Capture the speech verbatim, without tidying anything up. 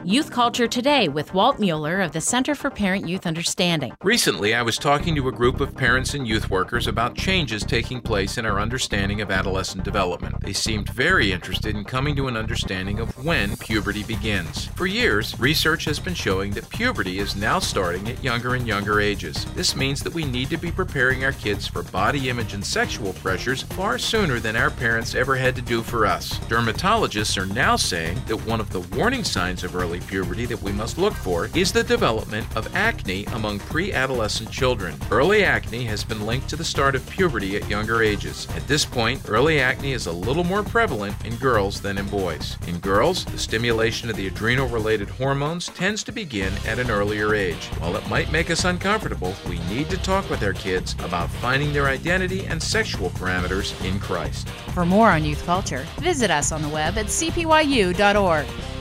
Youth Culture Today with Walt Mueller of the Center for Parent-Youth Understanding. Recently, I was talking to a group of parents and youth workers about changes taking place in our understanding of adolescent development. They seemed very interested in coming to an understanding of when puberty begins. For years, research has been showing that puberty is now starting at younger and younger ages. This means that we need to be preparing our kids for body image and sexual pressures far sooner than our parents ever had to do for us. Dermatologists are now saying that one of the warning signs of early puberty that we must look for is the development of acne among pre-adolescent children. Early acne has been linked to the start of puberty at younger ages. At this point, early acne is a little more prevalent in girls than in boys. In girls, the stimulation of the adrenal-related hormones tends to begin at an earlier age. While it might make us uncomfortable, we need to talk with our kids about finding their identity and sexual parameters in Christ. For more on youth culture, visit us on the web at c p y u dot org.